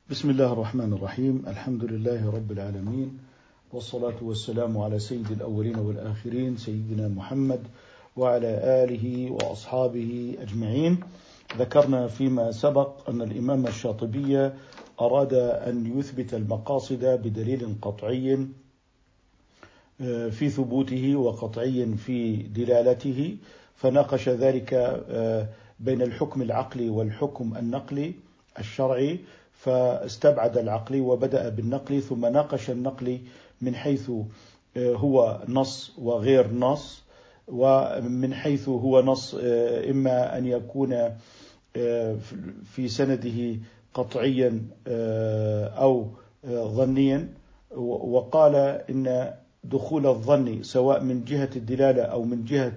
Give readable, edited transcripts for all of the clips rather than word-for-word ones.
بسم الله الرحمن الرحيم. الحمد لله رب العالمين، والصلاة والسلام على سيد الأولين والآخرين سيدنا محمد وعلى آله وأصحابه أجمعين. ذكرنا فيما سبق أن الإمام الشاطبي أراد أن يثبت المقاصد بدليل قطعي في ثبوته وقطعي في دلالته، فناقش ذلك بين الحكم العقلي والحكم النقلي الشرعي، فاستبعد العقلي وبدأ بالنقلي، ثم ناقش النقلي من حيث هو نص وغير نص، ومن حيث هو نص إما أن يكون في سنده قطعيا أو ظنيا، وقال إن دخول الظن سواء من جهة الدلالة أو من جهة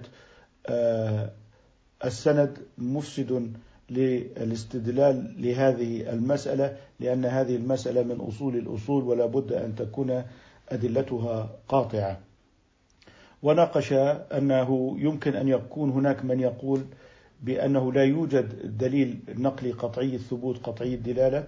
السند مفسد للاستدلال لهذه المسألة، لأن هذه المسألة من أصول الأصول ولا بد أن تكون أدلتها قاطعة. وناقش أنه يمكن أن يكون هناك من يقول بأنه لا يوجد دليل نقلي قطعي الثبوت قطعي الدلالة،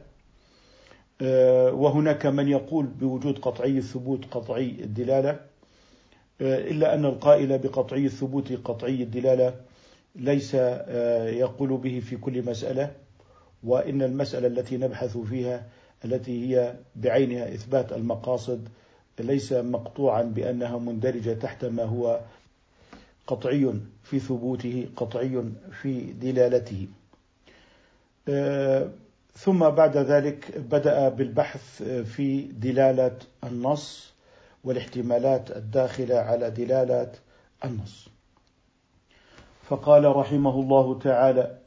وهناك من يقول بوجود قطعي الثبوت قطعي الدلالة، إلا أن القائل بقطعي الثبوت قطعي الدلالة ليس يقول به في كل مسألة، وإن المسألة التي نبحث فيها التي هي بعينها إثبات المقاصد ليس مقطوعا بأنها مندرجة تحت ما هو قطعي في ثبوته قطعي في دلالته. ثم بعد ذلك بدأ بالبحث في دلالة النص والاحتمالات الداخلة على دلالة النص، فقال رحمه الله تعالى: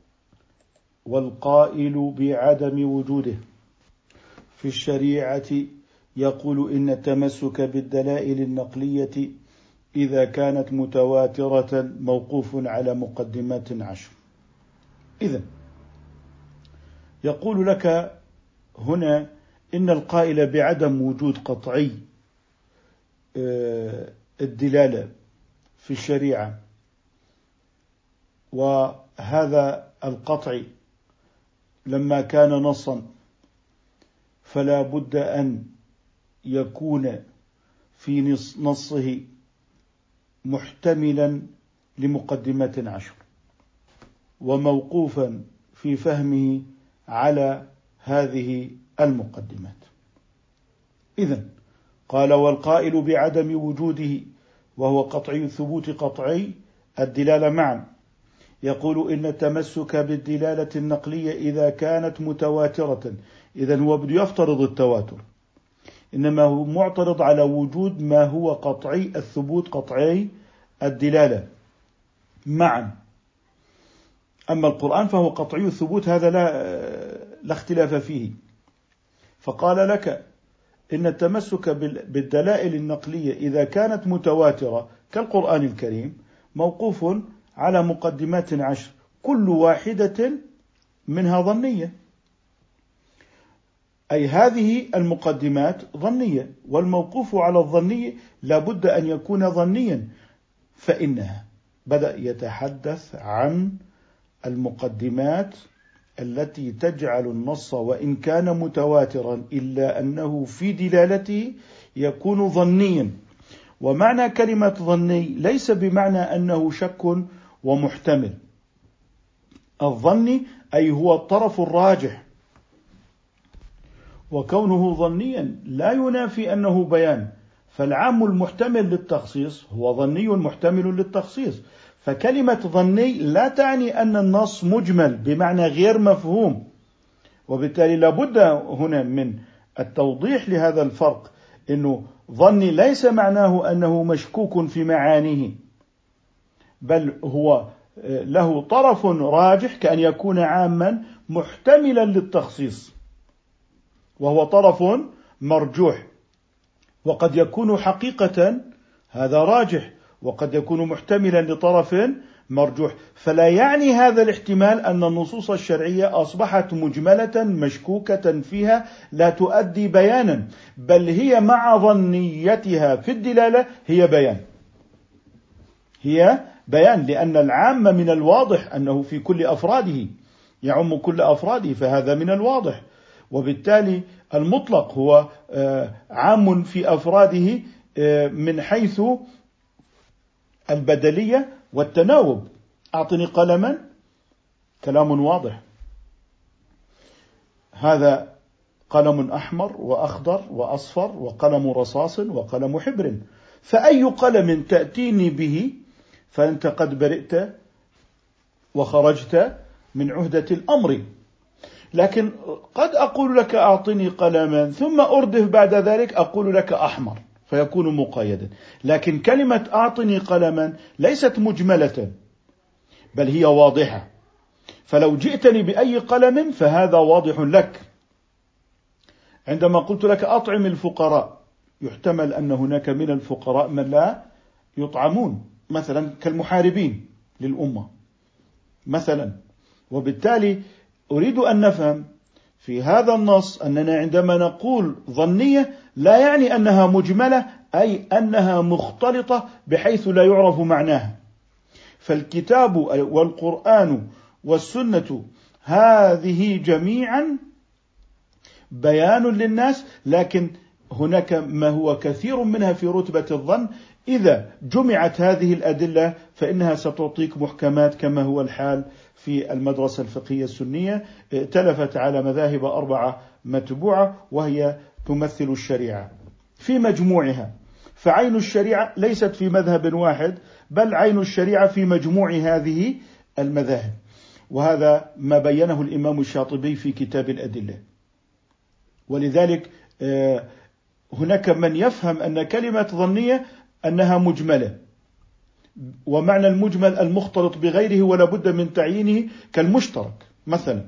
والقائل بعدم وجوده في الشريعة يقول إن التمسك بالدلائل النقلية إذا كانت متواترة موقوف على مقدمات 10. إذن يقول لك هنا إن القائل بعدم وجود قطعي الدلالة في الشريعة، وهذا القطع لما كان نصا فلا بد أن يكون في نصه محتملا لمقدمات 10 وموقوفا في فهمه على هذه المقدمات. إذن قال: والقائل بعدم وجوده وهو قطعي الثبوت قطعي الدلالة معا يقول إن التمسك بالدلالة النقلية إذا كانت متواترة. إذن هو بده يفترض التواتر، إنما هو معترض على وجود ما هو قطعي الثبوت قطعي الدلالة معا. أما القرآن فهو قطعي الثبوت، هذا لا اختلاف فيه. فقال لك إن التمسك بالدلائل النقلية إذا كانت متواترة كالقرآن الكريم موقوف على مقدمات 10 كل واحدة منها ظنية، أي هذه المقدمات ظنية، والموقوف على الظنية لابد أن يكون ظنيا، فإنها بدأ يتحدث عن المقدمات التي تجعل النص وإن كان متواترا إلا أنه في دلالته يكون ظنيا. ومعنى كلمة ظني ليس بمعنى أنه شك ومحتمل. الظني أي هو الطرف الراجح، وكونه ظنيا لا ينافي أنه بيان، فالعام المحتمل للتخصيص هو ظني محتمل للتخصيص. فكلمة ظني لا تعني أن النص مجمل بمعنى غير مفهوم، وبالتالي لابد هنا من التوضيح لهذا الفرق، إنه ظني ليس معناه أنه مشكوك في معانيه، بل هو له طرف راجح كأن يكون عاما محتملا للتخصيص، وهو طرف مرجوح، وقد يكون حقيقة هذا راجح، وقد يكون محتملا لطرف مرجوح. فلا يعني هذا الاحتمال أن النصوص الشرعية أصبحت مجملة مشكوكة فيها لا تؤدي بيانا، بل هي مع ظنيتها في الدلالة هي بيان، لأن العام من الواضح أنه في كل أفراده يعم كل أفراده، فهذا من الواضح. وبالتالي المطلق هو عام في أفراده من حيث البدلية والتناوب. أعطني قلما، كلام واضح، هذا قلم أحمر وأخضر وأصفر وقلم رصاص وقلم حبر، فأي قلم تأتيني به فأنت قد برئت وخرجت من عهدة الأمر. لكن قد أقول لك أعطني قلما ثم أردف بعد ذلك أقول لك أحمر فيكون مقيدا. لكن كلمة أعطني قلما ليست مجملة بل هي واضحة، فلو جئتني بأي قلم فهذا واضح لك. عندما قلت لك أطعم الفقراء، يحتمل أن هناك من الفقراء من لا يطعمون، مثلا كالمحاربين للأمة مثلا. وبالتالي أريد أن نفهم في هذا النص أننا عندما نقول ظنية لا يعني أنها مجملة، أي أنها مختلطة بحيث لا يعرف معناها. فالكتاب والقرآن والسنة هذه جميعا بيان للناس، لكن هناك ما هو كثير منها في رتبة الظن. إذا جمعت هذه الأدلة فإنها ستعطيك محكمات، كما هو الحال في المدرسة الفقهية السنية، ائتلفت على مذاهب 4 متبوعة وهي تمثل الشريعة في مجموعها. فعين الشريعة ليست في مذهب واحد، بل عين الشريعة في مجموع هذه المذاهب، وهذا ما بينه الإمام الشاطبي في كتاب الأدلة. ولذلك هناك من يفهم أن كلمة ظنية أنها مجملة، ومعنى المجمل المختلط بغيره ولا بد من تعيينه، كالمشترك مثلا.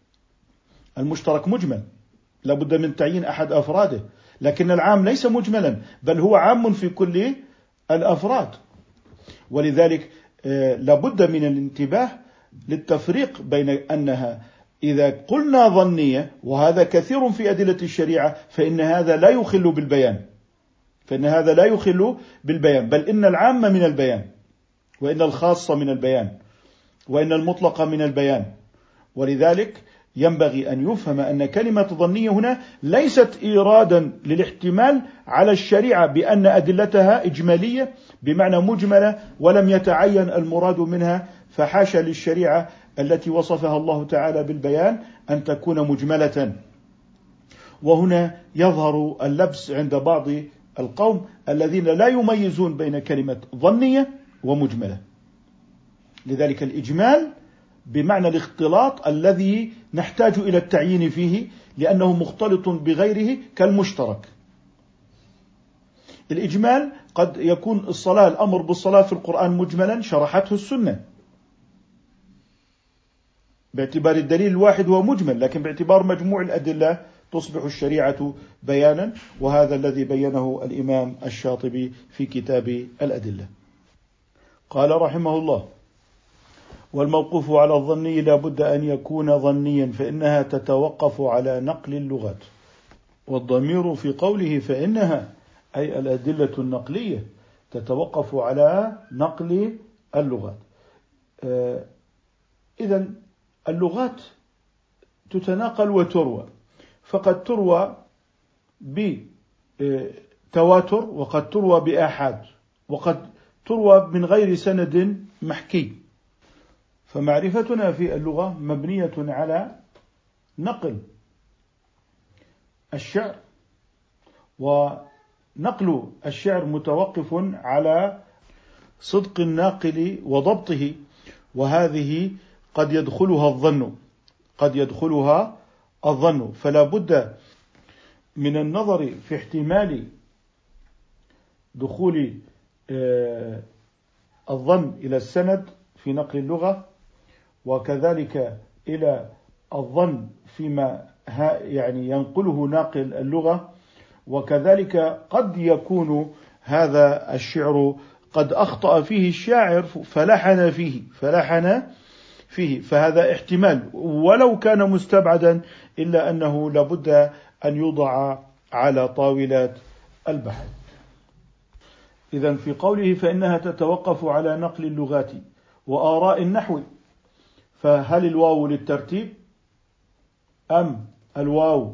المشترك مجمل لا بد من تعيين أحد أفراده، لكن العام ليس مجملا بل هو عام في كل الأفراد. ولذلك لا بد من الانتباه للتفريق بين أنها إذا قلنا ظنية، وهذا كثير في أدلة الشريعة، فإن هذا لا يخل بالبيان، بل إن العام من البيان، وإن الخاص من البيان، وإن المطلق من البيان. ولذلك ينبغي أن يفهم أن كلمة ظنية هنا ليست إيرادا للاحتمال على الشريعة بأن أدلتها إجمالية بمعنى مجملة ولم يتعين المراد منها، فحاشا للشريعة التي وصفها الله تعالى بالبيان أن تكون مجملة. وهنا يظهر اللبس عند بعض القوم الذين لا يميزون بين كلمة ظنية ومجملة. لذلك الإجمال بمعنى الاختلاط الذي نحتاج إلى التعيين فيه لأنه مختلط بغيره كالمشترك. الإجمال قد يكون الصلاة، الأمر بالصلاة في القرآن مجملا شرحته السنة، باعتبار الدليل الواحد هو مجمل، لكن باعتبار مجموع الأدلة تصبح الشريعة بيانا، وهذا الذي بينه الإمام الشاطبي في كتاب الأدلة. قال رحمه الله: والموقوف على الظني لا بد أن يكون ظنيا، فإنها تتوقف على نقل اللغات. والضمير في قوله فإنها أي الأدلة النقلية تتوقف على نقل اللغات. إذن اللغات تتناقل وتروى، فقد تروى بتواتر، وقد تروى بآحاد، وقد تروى من غير سند محكي. فمعرفتنا في اللغة مبنية على نقل الشعر، ونقل الشعر متوقف على صدق الناقل وضبطه، وهذه قد يدخلها الظن، فلا بد من النظر في احتمال دخول الظن إلى السند في نقل اللغة، وكذلك إلى الظن فيما يعني ينقله ناقل اللغة، وكذلك قد يكون هذا الشعر قد أخطأ فيه الشاعر فلحن فيه، فهذا احتمال ولو كان مستبعدا، إلا أنه لابد أن يوضع على طاولات البحث. إذن في قوله فإنها تتوقف على نقل اللغات وآراء النحو، فهل الواو للترتيب أم الواو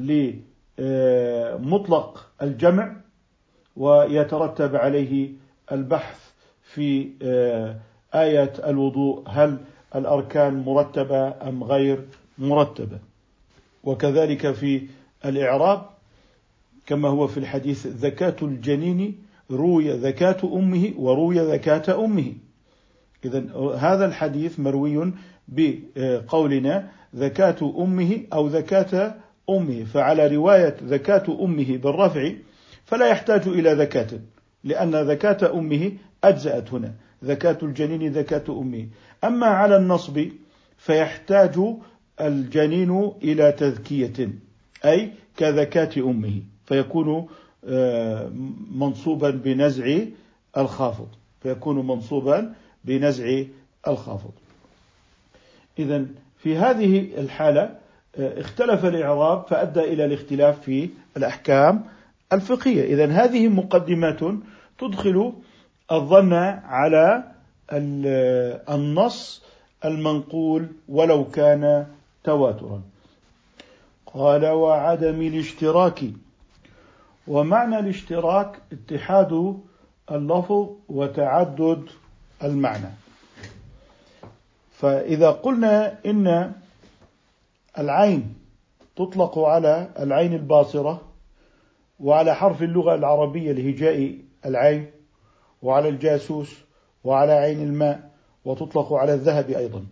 لمطلق الجمع، ويترتب عليه البحث في آية الوضوء هل الأركان مرتبة أم غير مرتبة. وكذلك في الإعراب كما هو في الحديث زكاة الجنين روي زكاة أمه وروي زكاة أمه. إذن هذا الحديث مروي بقولنا زكاة أمه أو زكاة أمه، فعلى رواية زكاة أمه بالرفع فلا يحتاج إلى زكاة، لأن زكاة أمه أجزأت هنا، زكاة الجنين زكاة أمه. أما على النصب فيحتاج الجنين إلى تذكية، أي كزكاة أمه، فيكون منصوبا بنزع الخافض، إذن في هذه الحالة اختلف الإعراب فأدى إلى الاختلاف في الأحكام الفقهية. إذن هذه مقدمات تدخل الظن على النص المنقول ولو كان تواترا. قال وعدم الاشتراك. ومعنى الاشتراك اتحاد اللفظ وتعدد المعنى. فإذا قلنا إن العين تطلق على العين الباصرة وعلى حرف اللغة العربية لهجاء العين وعلى الجاسوس وعلى عين الماء وتطلق على الذهب أيضا،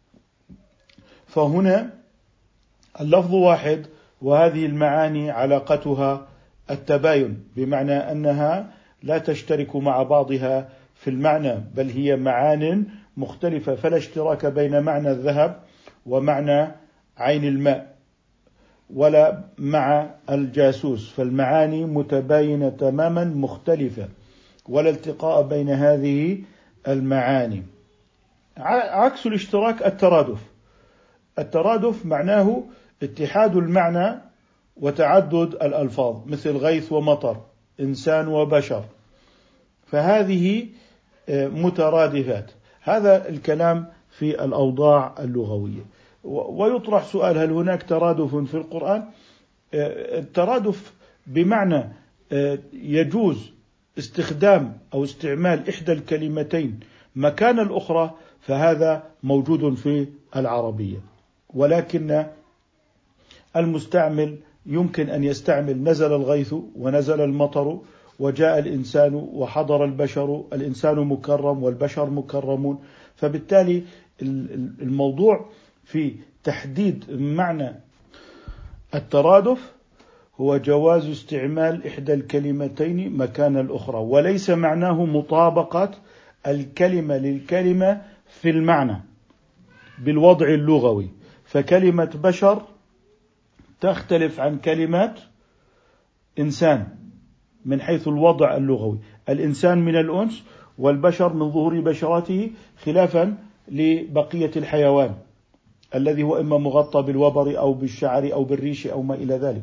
فهنا اللفظ واحد وهذه المعاني علاقتها التباين، بمعنى أنها لا تشترك مع بعضها في المعنى، بل هي معان مختلفة، فلا اشتراك بين معنى الذهب ومعنى عين الماء ولا مع الجاسوس، فالمعاني متباينة تماما مختلفة، ولا التقاء بين هذه المعاني. عكس الاشتراك الترادف معناه اتحاد المعنى وتعدد الألفاظ، مثل غيث ومطر، إنسان وبشر، فهذه مترادفات. هذا الكلام في الأوضاع اللغوية. ويطرح سؤال: هل هناك ترادف في القرآن؟ الترادف بمعنى يجوز استخدام أو استعمال إحدى الكلمتين مكان الأخرى، فهذا موجود في العربية، ولكن المستعمل يمكن أن يستعمل نزل الغيث ونزل المطر وجاء الإنسان وحضر البشر، الإنسان مكرم والبشر مكرمون. فبالتالي الموضوع في تحديد معنى الترادف هو جواز استعمال إحدى الكلمتين مكان الأخرى، وليس معناه مطابقة الكلمة للكلمة في المعنى بالوضع اللغوي. فكلمة بشر تختلف عن كلمة إنسان من حيث الوضع اللغوي، الإنسان من الأنس والبشر من ظهور بشرته، خلافا لبقية الحيوان الذي هو إما مغطى بالوبر أو بالشعر أو بالريش أو ما إلى ذلك.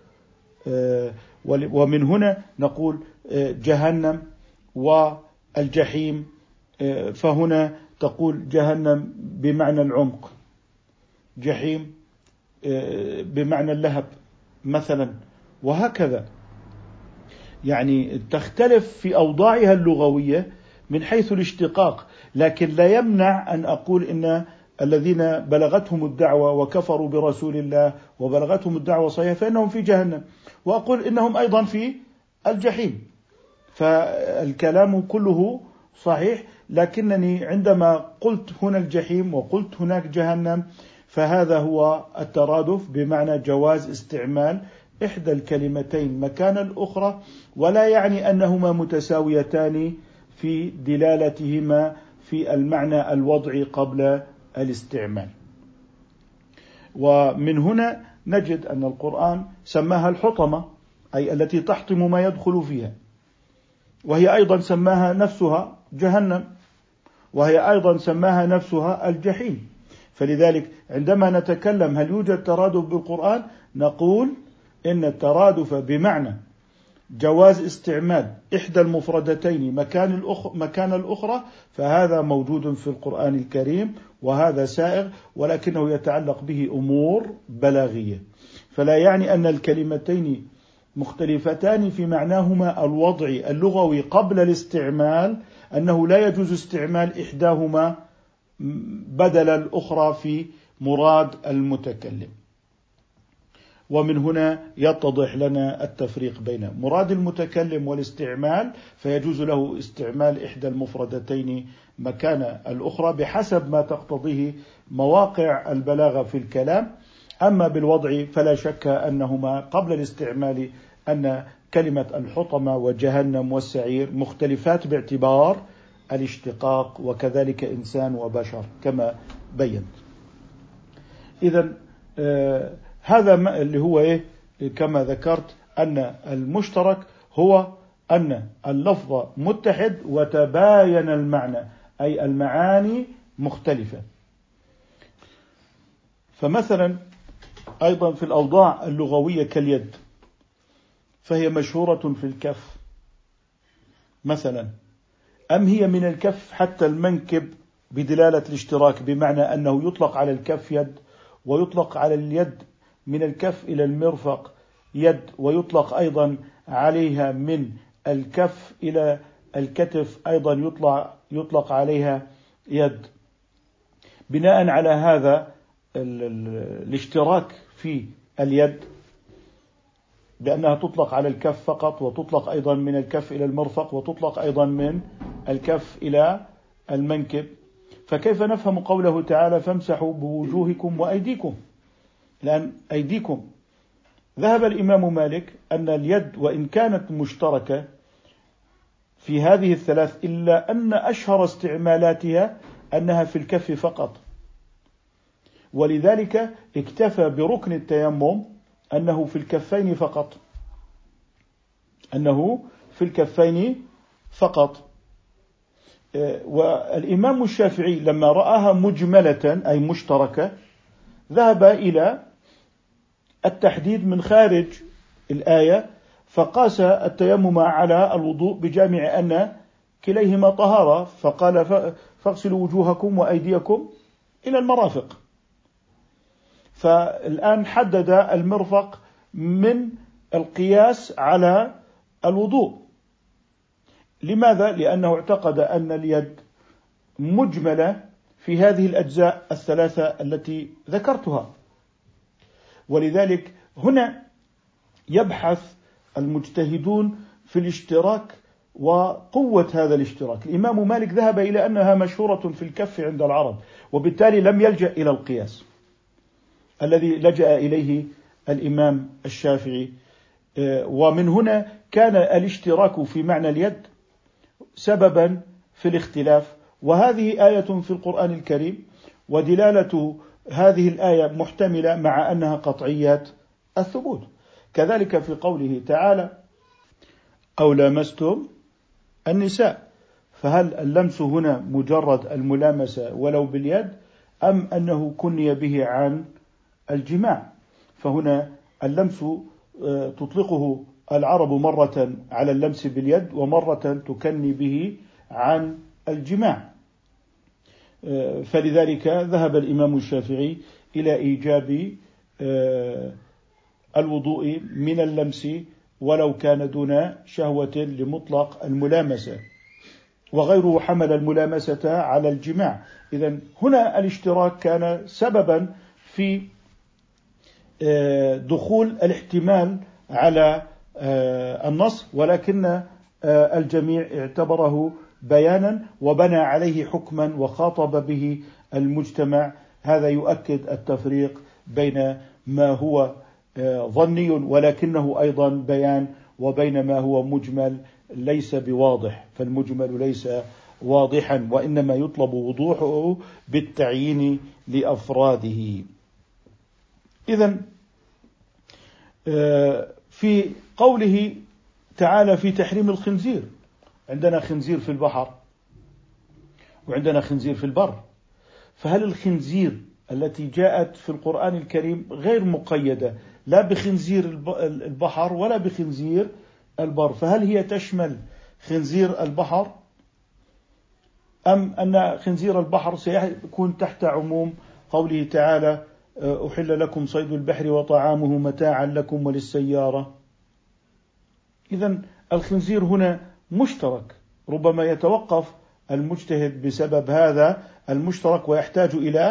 ومن هنا نقول جهنم والجحيم، فهنا تقول جهنم بمعنى العمق، جحيم بمعنى اللهب مثلا، وهكذا. يعني تختلف في أوضاعها اللغوية من حيث الاشتقاق، لكن لا يمنع أن أقول إن الذين بلغتهم الدعوة وكفروا برسول الله وبلغتهم الدعوة صحيحة فإنهم في جهنم، وأقول إنهم أيضا في الجحيم. فالكلام كله صحيح، لكنني عندما قلت هنا الجحيم وقلت هناك جهنم فهذا هو الترادف، بمعنى جواز استعمال إحدى الكلمتين مكان الأخرى، ولا يعني أنهما متساويتان في دلالتهما في المعنى الوضعي قبل الاستعمال. ومن هنا نجد أن القرآن سماها الحطمة، أي التي تحطم ما يدخل فيها، وهي أيضا سماها نفسها جهنم، وهي أيضا سماها نفسها الجحيم. فلذلك عندما نتكلم هل يوجد ترادف بالقرآن، نقول إن الترادف بمعنى جواز استعمال إحدى المفردتين مكان الأخرى، فهذا موجود في القرآن الكريم، وهذا سائغ، ولكنه يتعلق به أمور بلاغية. فلا يعني أن الكلمتين مختلفتان في معناهما الوضعي اللغوي قبل الاستعمال، أنه لا يجوز استعمال إحداهما بدل الأخرى في مراد المتكلم. ومن هنا يتضح لنا التفريق بين مراد المتكلم والاستعمال، فيجوز له استعمال إحدى المفردتين مكان الأخرى بحسب ما تقتضيه مواقع البلاغة في الكلام. أما بالوضع فلا شك أنهما قبل الاستعمال أن كلمة الحطمة وجهنم والسعير مختلفات باعتبار الاشتقاق، وكذلك إنسان وبشر كما بينت. إذن هذا اللي هو كما ذكرت أن المشترك هو أن اللفظ متحد وتباين المعنى، أي المعاني مختلفة. فمثلا أيضا في الأوضاع اللغوية كاليد، فهي مشهورة في الكف مثلا، أم هي من الكف حتى المنكب بدلالة الاشتراك، بمعنى أنه يطلق على الكف يد، ويطلق على اليد من الكف إلى المرفق يد، ويطلق أيضا عليها من الكف إلى الكتف أيضا يطلق عليها يد. بناء على هذا الاشتراك في اليد بأنها تطلق على الكف فقط، وتطلق أيضا من الكف إلى المرفق، وتطلق أيضا من الكف إلى المنكب. فكيف نفهم قوله تعالى فامسحوا بوجوهكم وأيديكم؟ لأن أيديكم، ذهب الإمام مالك أن اليد وإن كانت مشتركة في هذه الثلاث، إلا أن أشهر استعمالاتها أنها في الكف فقط، ولذلك اكتفى بركن التيمم أنه في الكفين فقط، أنه في الكفين فقط. والإمام الشافعي لما رآها مجملة أي مشتركة ذهب إلى التحديد من خارج الآية، فقاس التيمم على الوضوء بجامع أن كليهما طهارة، فقال فاغسلوا وجوهكم وأيديكم إلى المرافق. فالآن حدد المرفق من القياس على الوضوء. لماذا؟ لأنه اعتقد أن اليد مجملة في هذه الأجزاء الثلاثة التي ذكرتها. ولذلك هنا يبحث المجتهدون في الاشتراك وقوة هذا الاشتراك. الإمام مالك ذهب إلى أنها مشهورة في الكف عند العرب، وبالتالي لم يلجأ إلى القياس الذي لجأ إليه الإمام الشافعي. ومن هنا كان الاشتراك في معنى اليد سببا في الاختلاف. وهذه آية في القرآن الكريم، ودلالة هذه الآية محتملة مع أنها قطعيات الثبوت. كذلك في قوله تعالى أو لامستم النساء، فهل اللمس هنا مجرد الملامسة ولو باليد، أم أنه كني به عن الجماع؟ فهنا اللمس تطلقه العرب مرة على اللمس باليد، ومرة تكني به عن الجماع. فلذلك ذهب الإمام الشافعي إلى إيجاب الوضوء من اللمس ولو كان دون شهوة لمطلق الملامسة، وغيره حمل الملامسة على الجماع. إذن هنا الاشتراك كان سببا في دخول الاحتمال على النص، ولكن الجميع اعتبره بيانا وبنى عليه حكما وخاطب به المجتمع. هذا يؤكد التفريق بين ما هو ظني ولكنه أيضا بيان، وبين ما هو مجمل ليس بواضح، فالمجمل ليس واضحا وإنما يطلب وضوحه بالتعيين لأفراده. إذن في قوله تعالى في تحريم الخنزير، عندنا خنزير في البحر وعندنا خنزير في البر، فهل الخنزير التي جاءت في القرآن الكريم غير مقيدة لا بخنزير البحر ولا بخنزير البر، فهل هي تشمل خنزير البحر، أم أن خنزير البحر سيكون تحت عموم قوله تعالى أحل لكم صيد البحر وطعامه متاعا لكم وللسيارة. إذن الخنزير هنا مشترك، ربما يتوقف المجتهد بسبب هذا المشترك ويحتاج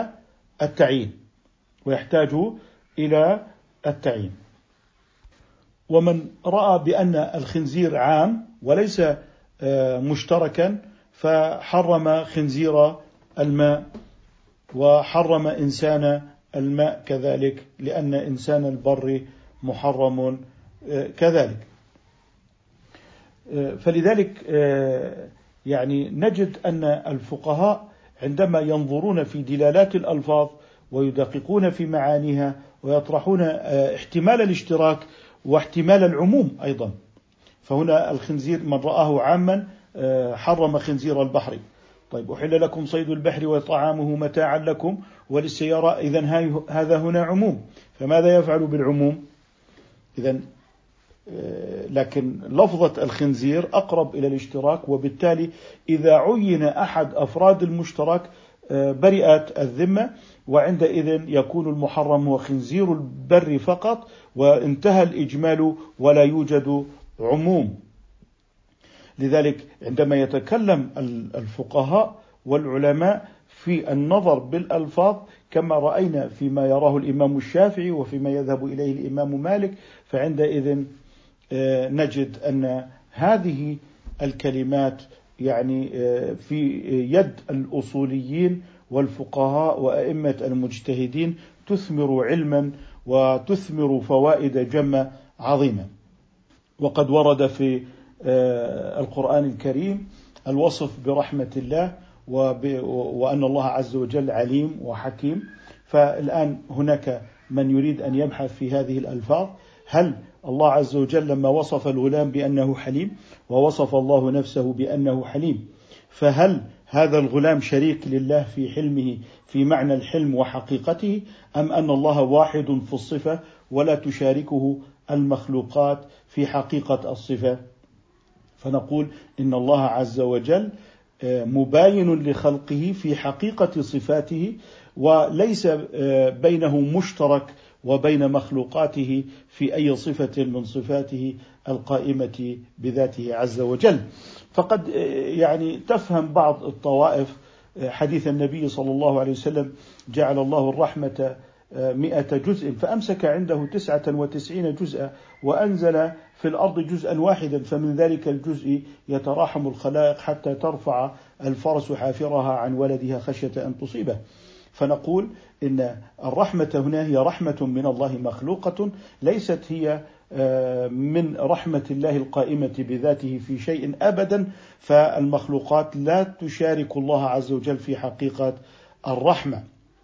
إلى التعيين. ومن رأى بأن الخنزير عام وليس مشتركا فحرم خنزير الماء وحرم إنسان الماء كذلك، لأن إنسان البر محرم كذلك. فلذلك يعني نجد أن الفقهاء عندما ينظرون في دلالات الألفاظ ويدققون في معانيها ويطرحون احتمال الاشتراك واحتمال العموم أيضا، فهنا الخنزير من رآه عاما حرم خنزير البحر. طيب أحل لكم صيد البحر وطعامه متاعا لكم وللسيارة، إذن هذا هنا عموم، فماذا يفعل بالعموم؟ إذن لكن لفظة الخنزير أقرب إلى الاشتراك، وبالتالي إذا عين أحد أفراد المشترك برئت الذمة، وعندئذ يكون المحرم هو خنزير البر فقط وانتهى الإجمال ولا يوجد عموم. لذلك عندما يتكلم الفقهاء والعلماء في النظر بالألفاظ كما رأينا فيما يراه الإمام الشافعي وفيما يذهب إليه الإمام مالك، فعندئذ نجد أن هذه الكلمات يعني في يد الأصوليين والفقهاء وأئمة المجتهدين تثمر علما وتثمر فوائد جمة عظيمة. وقد ورد في القرآن الكريم الوصف برحمة الله وأن الله عز وجل عليم وحكيم. فالآن هناك من يريد أن يبحث في هذه الألفاظ، هل الله عز وجل لما وصف الغلام بأنه حليم ووصف الله نفسه بأنه حليم، فهل هذا الغلام شريك لله في حلمه في معنى الحلم وحقيقته، أم أن الله واحد في الصفة ولا تشاركه المخلوقات في حقيقة الصفة؟ فنقول إن الله عز وجل مباين لخلقه في حقيقة صفاته، وليس بينه مشترك وبين مخلوقاته في أي صفة من صفاته القائمة بذاته عز وجل. فقد يعني تفهم بعض الطوائف حديث النبي صلى الله عليه وسلم: جعل الله الرحمة 100 جزء فأمسك عنده 99 جزءا وأنزل في الأرض جزءا واحدا، فمن ذلك الجزء يتراحم الخلائق حتى ترفع الفرس حافرها عن ولدها خشية أن تصيبه. فنقول إن الرحمة هنا هي رحمة من الله مخلوقة، ليست هي من رحمة الله القائمة بذاته في شيء أبدا، فالمخلوقات لا تشارك الله عز وجل في حقيقة الرحمة.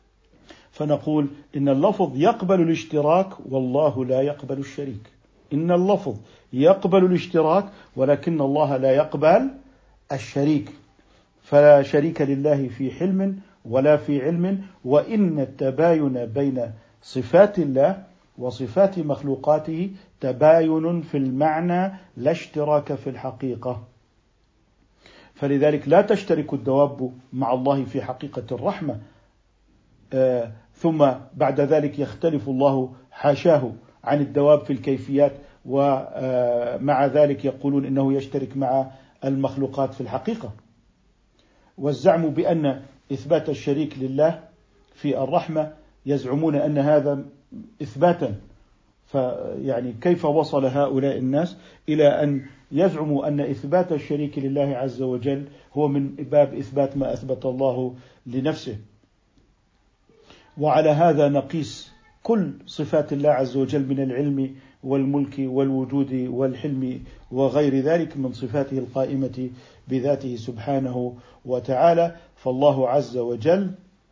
فنقول إن اللفظ يقبل الاشتراك والله لا يقبل الشريك. إن اللفظ يقبل الاشتراك ولكن الله لا يقبل الشريك، فلا شريك لله في حلم ولا في علم. وإن التباين بين صفات الله وصفات مخلوقاته تباين في المعنى لا اشتراك في الحقيقة. فلذلك لا تشترك الدواب مع الله في حقيقة الرحمة، ثم بعد ذلك يختلف الله حاشاه عن الدواب في الكيفيات، ومع ذلك يقولون إنه يشترك مع المخلوقات في الحقيقة. والزعم بأن إثبات الشريك لله في الرحمة يزعمون أن هذا إثباتا، فيعني كيف وصل هؤلاء الناس إلى أن يزعموا أن إثبات الشريك لله عز وجل هو من باب إثبات ما أثبت الله لنفسه. وعلى هذا نقيس كل صفات الله عز وجل من العلم والملك والوجود والحلم وغير ذلك من صفاته القائمة بذاته سبحانه وتعالى. فالله عز وجل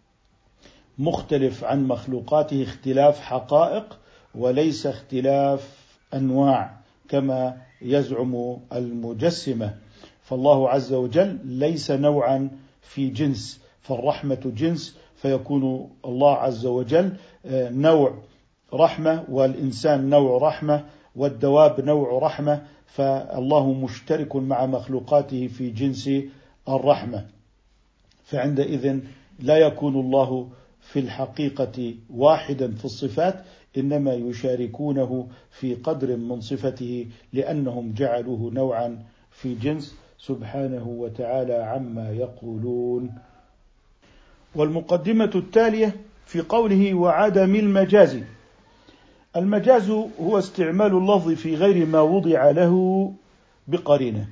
مختلف عن مخلوقاته اختلاف حقائق وليس اختلاف أنواع كما يزعم المجسمة. فالله عز وجل ليس نوعا في جنس، فالرحمة جنس، فيكون الله عز وجل نوع رحمة والإنسان نوع رحمة والدواب نوع رحمة، فالله مشترك مع مخلوقاته في جنس الرحمة. فعندئذ لا يكون الله في الحقيقة واحدا في الصفات، إنما يشاركونه في قدر من صفته، لأنهم جعلوه نوعا في جنس سبحانه وتعالى عما يقولون. والمقدمة التالية في قوله وعدم المجاز. المجاز هو استعمال اللفظ في غير ما وضع له بقرينة.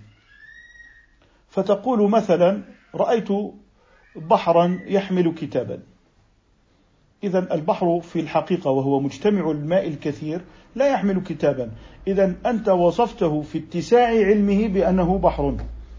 فتقول مثلا رأيت بحرا يحمل كتابا، إذن البحر في الحقيقة وهو مجتمع الماء الكثير لا يحمل كتابا، إذن أنت وصفته في اتساع علمه بأنه بحر.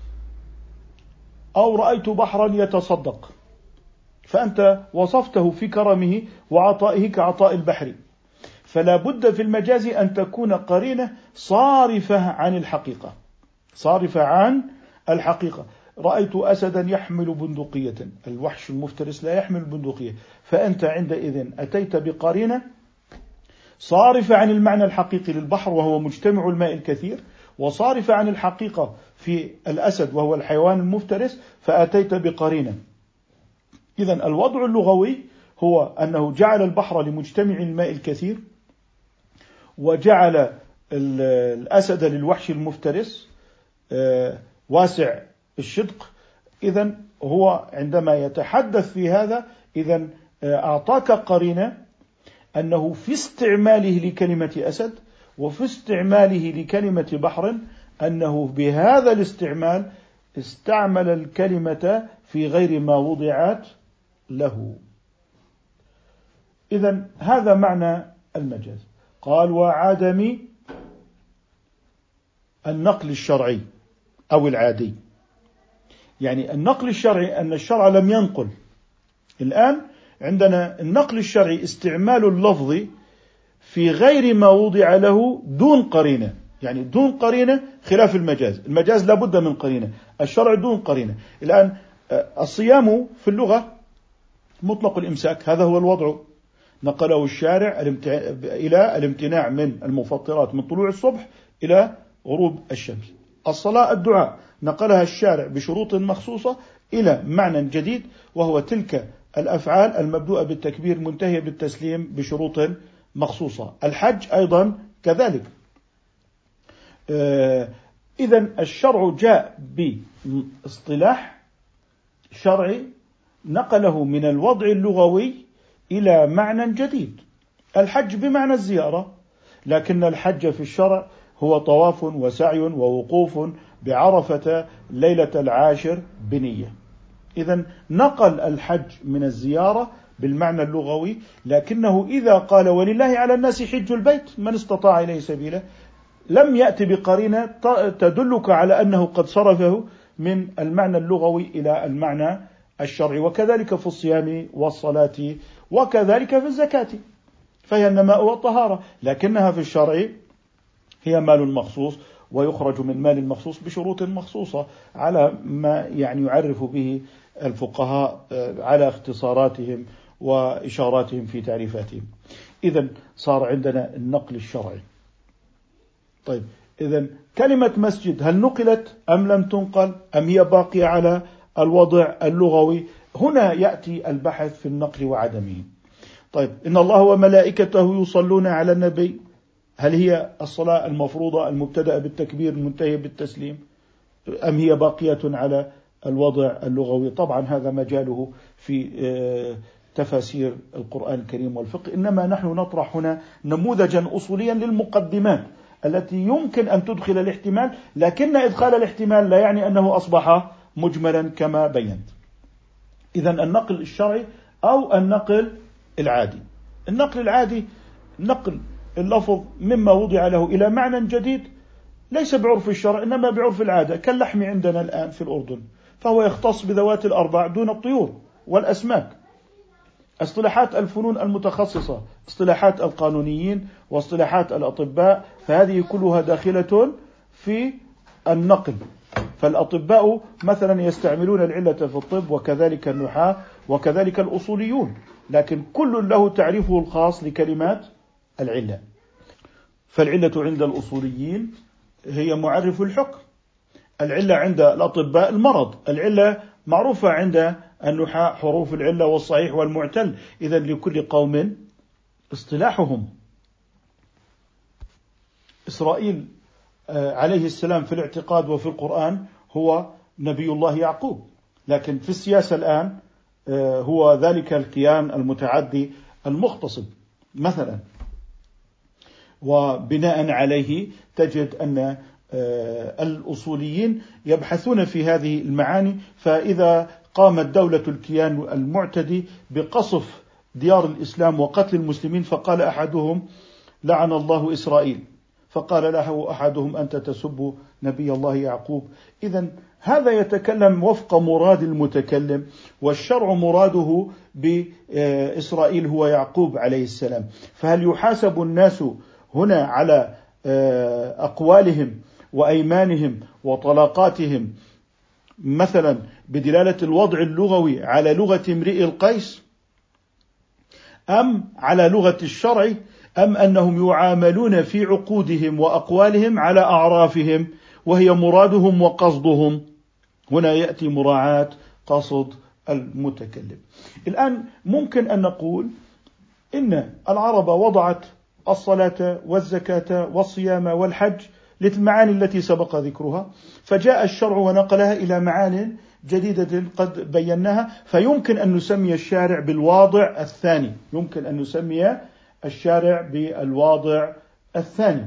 أو رأيت بحرا يتصدق، فأنت وصفته في كرمه وعطائه كعطاء البحر. فلا بد في المجاز أن تكون قرينة صارفة عن الحقيقة، صارفة عن الحقيقة. رأيت أسدا يحمل بندقية، الوحش المفترس لا يحمل بندقية، فأنت عندئذ أتيت بقرينة صارفة عن المعنى الحقيقي للبحر وهو مجتمع الماء الكثير، وصارفة عن الحقيقة في الأسد وهو الحيوان المفترس، فأتيت بقرينة. إذن الوضع اللغوي هو أنه جعل البحر لمجتمع الماء الكثير، وجعل الأسد للوحش المفترس واسع الشدق. إذن هو عندما يتحدث في هذا إذن أعطاك قرينة أنه في استعماله لكلمة أسد وفي استعماله لكلمة بحر أنه بهذا الاستعمال استعمل الكلمة في غير ما وضعت له. إذن هذا معنى المجاز. قال وعدم النقل الشرعي أو العادي. يعني النقل الشرعي أن الشرع لم ينقل. الآن عندنا النقل الشرعي استعمال اللفظ في غير ما وضع له دون قرينة، يعني دون قرينة، خلاف المجاز. المجاز لابد من قرينة، الشرع دون قرينة. الآن الصيام في اللغة مطلق الإمساك، هذا هو الوضع، نقله الشارع إلى الامتناع من المفطرات من طلوع الصبح إلى غروب الشمس. الصلاة الدعاء نقلها الشارع بشروط مخصوصة إلى معنى جديد، وهو تلك الأفعال المبدوءة بالتكبير منتهية بالتسليم بشروط مخصوصة. الحج أيضا كذلك. إذن الشرع جاء باصطلاح شرعي نقله من الوضع اللغوي إلى معنى جديد. الحج بمعنى الزيارة، لكن الحج في الشرع هو طواف وسعي ووقوف بعرفة ليلة العاشر بنية. إذن نقل الحج من الزيارة بالمعنى اللغوي، لكنه إذا قال ولله على الناس حج البيت من استطاع إليه سبيلا لم يأتي بقرينة تدلك على أنه قد صرفه من المعنى اللغوي إلى المعنى الشرعي. وكذلك في الصيام والصلاة، وكذلك في الزكاة، فهي النماء والطهارة، لكنها في الشرع هي مال مخصوص، ويخرج من مال مخصوص بشروط مخصوصة على ما يعني يعرف به الفقهاء على اختصاراتهم وإشاراتهم في تعريفاتهم. إذن صار عندنا النقل الشرعي. طيب، إذن كلمة مسجد هل نقلت أم لم تنقل أم هي باقية على الوضع اللغوي؟ هنا يأتي البحث في النقل وعدمه. طيب، إن الله وملائكته يصلون على النبي، هل هي الصلاة المفروضة المبتدأة بالتكبير المنتهية بالتسليم أم هي باقية على الوضع اللغوي؟ طبعا هذا مجاله في تفاسير القرآن الكريم والفقه، إنما نحن نطرح هنا نموذجا أصوليا للمقدمات التي يمكن أن تدخل الاحتمال، لكن إدخال الاحتمال لا يعني أنه أصبح مجملا كما بينت. إذن النقل الشرعي أو النقل العادي. النقل العادي نقل اللفظ مما وضع له إلى معنى جديد، ليس بعرف الشرع إنما بعرف العادة، كاللحم عندنا الآن في الأردن، فهو يختص بذوات الأربع دون الطيور والأسماك. اصطلاحات الفنون المتخصصة، اصطلاحات القانونيين واصطلاحات الأطباء، فهذه كلها داخلة في النقل. فالأطباء مثلا يستعملون العلة في الطب، وكذلك النحاة، وكذلك الأصوليون، لكن كل له تعريفه الخاص لكلمات العلة. فالعلة عند الأصوليين هي معرف الحكم، العلة عند الأطباء المرض، العلة معروفة عند النحاة حروف العلة والصحيح والمعتل. إذن لكل قوم اصطلاحهم. إسرائيل عليه السلام في الاعتقاد وفي القرآن هو نبي الله يعقوب، لكن في السياسة الآن هو ذلك الكيان المتعدي المغتصب مثلا. وبناء عليه تجد أن الأصوليين يبحثون في هذه المعاني، فإذا قامت دولة الكيان المعتدي بقصف ديار الإسلام وقتل المسلمين، فقال أحدهم لعن الله إسرائيل، فقال له أحدهم أنت تسب نبي الله يعقوب. إذن هذا يتكلم وفق مراد المتكلم، والشرع مراده بإسرائيل هو يعقوب عليه السلام. فهل يحاسب الناس هنا على أقوالهم وأيمانهم وطلاقاتهم مثلا بدلالة الوضع اللغوي على لغة امرئ القيس، أم على لغة الشرع، أم أنهم يعاملون في عقودهم وأقوالهم على أعرافهم وهي مرادهم وقصدهم؟ هنا يأتي مراعاة قصد المتكلم. الآن ممكن أن نقول إن العرب وضعت الصلاة والزكاة والصيام والحج للمعاني التي سبق ذكرها، فجاء الشرع ونقلها إلى معان جديدة قد بيناها، فيمكن أن نسمي الشارع بالواضع الثاني، يمكن أن نسمي الشارع بالواضع الثاني.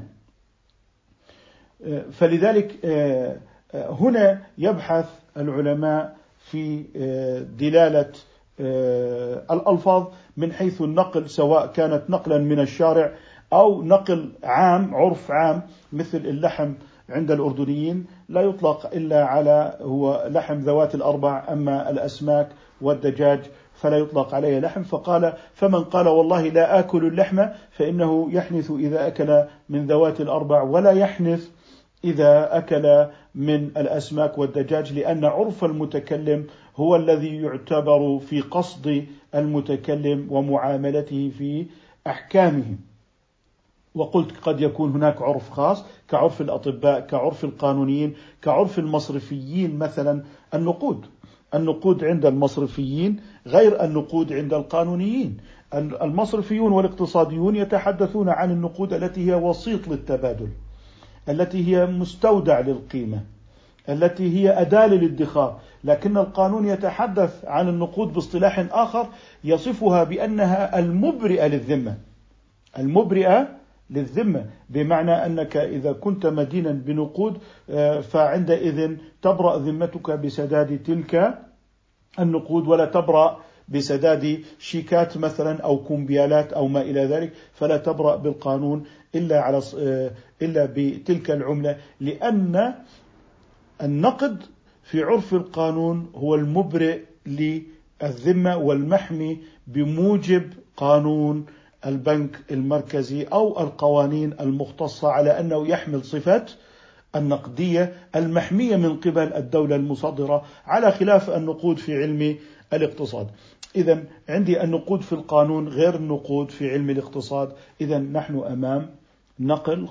فلذلك هنا يبحث العلماء في دلالة الألفاظ من حيث النقل، سواء كانت نقلا من الشارع أو نقل عام، عرف عام، مثل اللحم عند الأردنيين لا يطلق إلا على هو لحم ذوات الأربع، أما الأسماك والدجاج فلا يطلق عليه لحم. فقال فمن قال والله لا آكل اللحم فإنه يحنث إذا أكل من ذوات الأربع ولا يحنث إذا أكل من الأسماك والدجاج، لأن عرف المتكلم هو الذي يعتبر في قصد المتكلم ومعاملته في أحكامه. وقلت قد يكون هناك عرف خاص كعرف الأطباء، كعرف القانونيين، كعرف المصرفيين مثلا. النقود عند المصرفيين غير النقود عند القانونيين. المصرفيون والاقتصاديون يتحدثون عن النقود التي هي وسيط للتبادل، التي هي مستودع للقيمة، التي هي أداة للادخار، لكن القانون يتحدث عن النقود باصطلاح آخر يصفها بأنها المبرئة للذمة. المبرئة للذمة بمعنى أنك إذا كنت مدينا بنقود فعندئذ تبرأ ذمتك بسداد تلك النقود، ولا تبرأ بسداد شيكات مثلا أو كمبيالات أو ما إلى ذلك، فلا تبرأ بالقانون إلا بتلك العملة، لأن النقد في عرف القانون هو المبرئ للذمة والمحمي بموجب قانون البنك المركزي أو القوانين المختصة على أنه يحمل صفة النقدية المحمية من قبل الدولة المصدرة، على خلاف النقود في علم الاقتصاد. إذن عندي النقود في القانون غير النقود في علم الاقتصاد. إذن نحن أمام نقل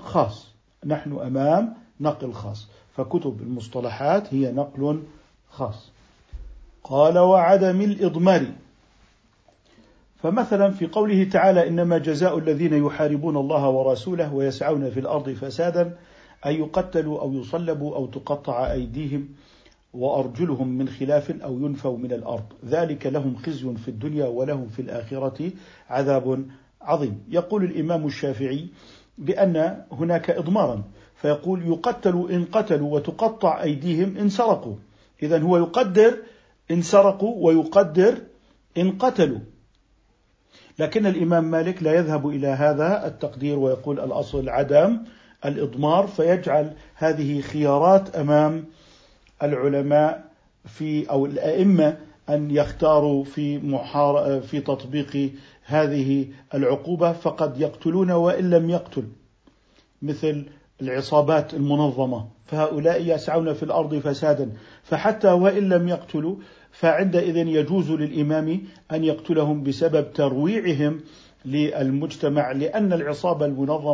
خاص، فكتب المصطلحات هي نقل خاص. قال وعدم الإضمار. فمثلا في قوله تعالى إنما جزاء الذين يحاربون الله ورسوله ويسعون في الأرض فسادا أن يقتلوا أو يصلبوا أو تقطع أيديهم وأرجلهم من خلاف أو ينفوا من الأرض ذلك لهم خزي في الدنيا ولهم في الآخرة عذاب عظيم. يقول الإمام الشافعي بأن هناك إضمارا، فيقول يقتلوا إن قتلوا وتقطع أيديهم إن سرقوا. إذن هو يقدر إن سرقوا ويقدر إن قتلوا، لكن الإمام مالك لا يذهب إلى هذا التقدير ويقول الأصل عدم الإضمار، فيجعل هذه خيارات أمام العلماء أو الأئمة أن يختاروا في تطبيق هذه العقوبة، فقد يقتلون وإن لم يقتل، مثل العصابات المنظمة، فهؤلاء يسعون في الأرض فسادا، فحتى وإن لم يقتلوا فعندئذ يجوز للإمام أن يقتلهم بسبب ترويعهم للمجتمع، لأن العصابة المنظمة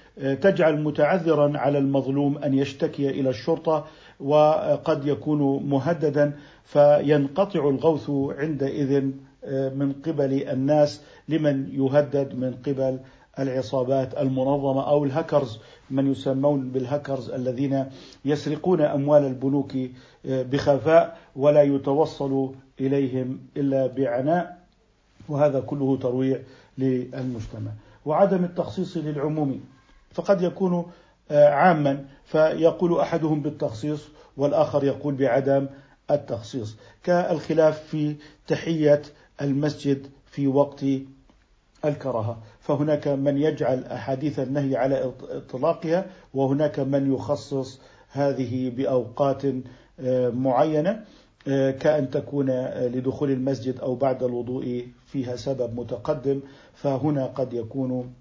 تجعل متعذرا على المظلوم أن يشتكي إلى الشرطة، وقد يكون مهددا، فينقطع الغوث عندئذ من قبل الناس لمن يهدد من قبل العصابات المنظمة أو الهاكرز، من يسمون بالهاكرز، الذين يسرقون أموال البنوك بخفاء ولا يتوصل إليهم إلا بعناء، وهذا كله ترويع للمجتمع. وعدم التخصيص للعموم، فقد يكون عاما فيقول أحدهم بالتخصيص والآخر يقول بعدم التخصيص، كالخلاف في تحية المسجد في وقت الكراهة، فهناك من يجعل أحاديث النهي على إطلاقها، وهناك من يخصص هذه بأوقات معينة، كأن تكون لدخول المسجد أو بعد الوضوء فيها سبب متقدم، فهنا قد يكون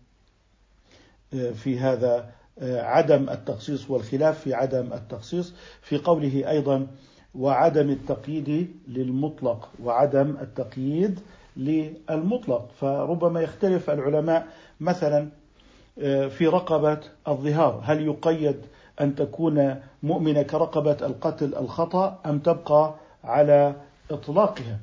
في هذا عدم التخصيص، والخلاف في عدم التخصيص. في قوله أيضا وعدم التقييد للمطلق، وعدم التقييد للمطلق، فربما يختلف العلماء مثلا في رقبة الظهار، هل يقيد أن تكون مؤمنة كرقبة القتل الخطأ أم تبقى على إطلاقها؟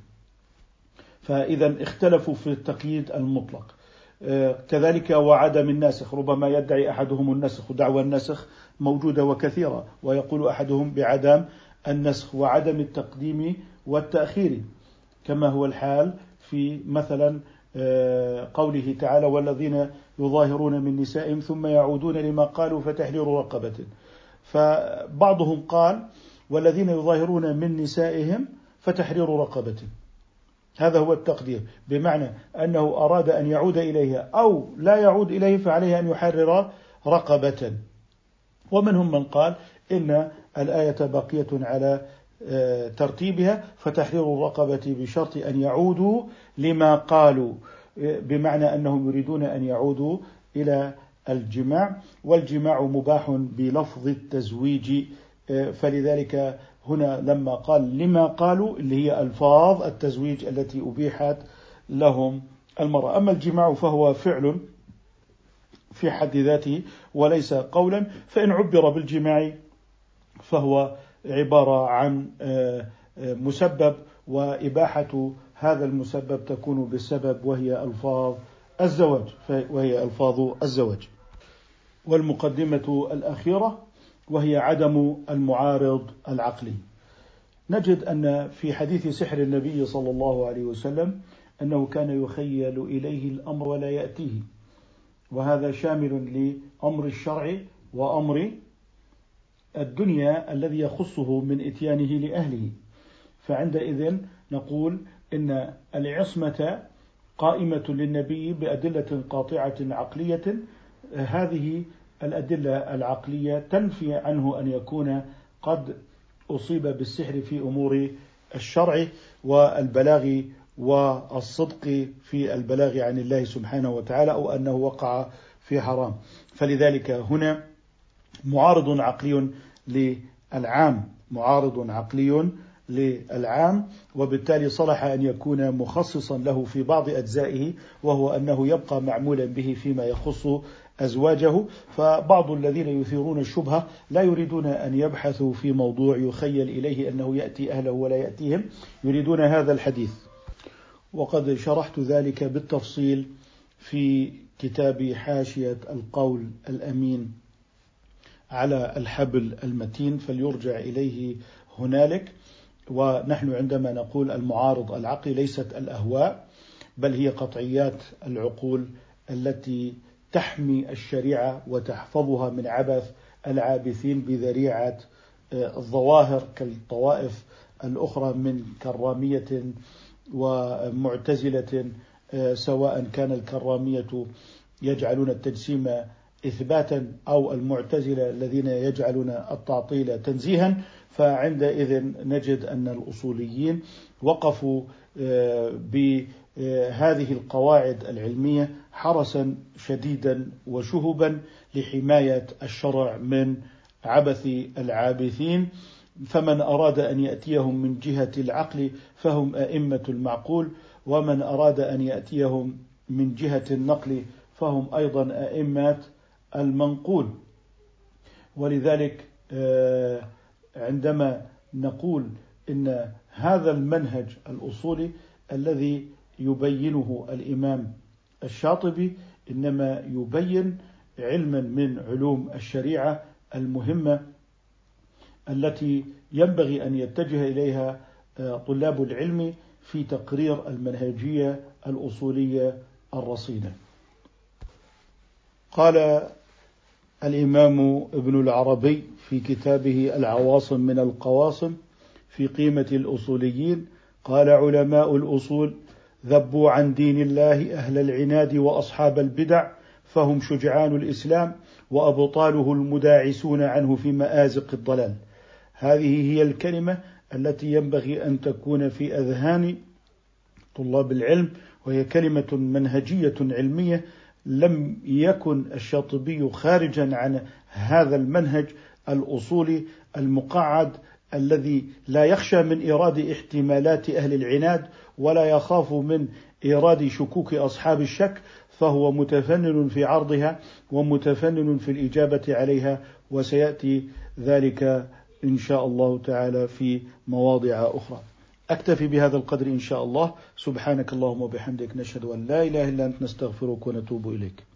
فإذا اختلفوا في التقييد المطلق. كذلك وعدم الناسخ، ربما يدعي أحدهم النسخ، ودعوى النسخ موجودة وكثيرة، ويقول أحدهم بعدم النسخ وعدم التقديم والتأخير، كما هو الحال في مثلا قوله تعالى والذين يظاهرون من نسائهم ثم يعودون لما قالوا فتحرير رقبة، فبعضهم قال والذين يظاهرون من نسائهم فتحرير رقبة، هذا هو التقدير، بمعنى أنه أراد أن يعود إليها أو لا يعود إليه فعليه أن يحرر رقبة. ومنهم من قال إن الآية باقية على ترتيبها، فتحرير الرقبة بشرط أن يعودوا لما قالوا، بمعنى أنهم يريدون أن يعودوا إلى الجماع، والجماع مباح بلفظ التزويج، فلذلك هنا لما قال لما قالوا اللي هي ألفاظ التزويج التي أبيحت لهم المرأة. أما الجماع فهو فعل في حد ذاته وليس قولا، فإن عبر بالجماع فهو عبارة عن مسبب، وإباحة هذا المسبب تكون بالسبب وهي ألفاظ الزواج. والمقدمة الأخيرة وهي عدم المعارض العقلي. نجد أن في حديث سحر النبي صلى الله عليه وسلم أنه كان يخيل إليه الأمر ولا يأتيه، وهذا شامل لأمر الشرع وأمر الدنيا الذي يخصه من إتيانه لأهله. فعندئذ نقول إن العصمة قائمة للنبي بأدلة قاطعة عقلية، هذه الأدلة العقلية تنفي عنه أن يكون قد أصيب بالسحر في أمور الشرع والبلاغ والصدق في البلاغ عن الله سبحانه وتعالى، أو أنه وقع في حرام. فلذلك هنا معارض عقلي للعام، وبالتالي صلح أن يكون مخصصا له في بعض أجزائه، وهو أنه يبقى معمولا به فيما يخص أزواجه. فبعض الذين يثيرون الشبهة لا يريدون أن يبحثوا في موضوع يخيل إليه أنه يأتي أهله ولا يأتيهم، يريدون هذا الحديث، وقد شرحت ذلك بالتفصيل في كتاب حاشية القول الأمين على الحبل المتين، فليرجع إليه هنالك. ونحن عندما نقول المعارض العقلي ليست الأهواء، بل هي قطعيات العقول التي تحمي الشريعة وتحفظها من عبث العابثين بذريعة الظواهر كالطوائف الأخرى من كرامية ومعتزلة، سواء كان الكرامية يجعلون التجسيم إثباتا أو المعتزلة الذين يجعلون التعطيل تنزيها. فعندئذ نجد أن الأصوليين وقفوا بهذه القواعد العلمية حرسا شديدا وشهبا لحماية الشرع من عبث العابثين. فمن أراد أن يأتيهم من جهة العقل فهم أئمة المعقول، ومن أراد أن يأتيهم من جهة النقل فهم أيضا أئمة المنقول. ولذلك عندما نقول إن هذا المنهج الأصولي الذي يبينه الإمام الشاطبي إنما يبين علما من علوم الشريعة المهمة التي ينبغي أن يتجه إليها طلاب العلم في تقرير المنهجية الأصولية الرصينة. قال الإمام ابن العربي في كتابه العواصم من القواصم في قيمة الأصوليين، قال: علماء الأصول ذبوا عن دين الله أهل العناد وأصحاب البدع، فهم شجعان الإسلام وأبطاله المداعسون عنه في مآزق الضلال. هذه هي الكلمة التي ينبغي أن تكون في أذهان طلاب العلم، وهي كلمة منهجية علمية. لم يكن الشاطبي خارجا عن هذا المنهج الأصولي المقعد الذي لا يخشى من إيراد احتمالات أهل العناد ولا يخاف من إيراد شكوك أصحاب الشك، فهو متفنن في عرضها ومتفنن في الإجابة عليها، وسيأتي ذلك إن شاء الله تعالى في مواضع أخرى. أكتفي بهذا القدر إن شاء الله. سبحانك اللهم وبحمدك، نشهد أن لا إله إلا أنت، نستغفرك ونتوب إليك.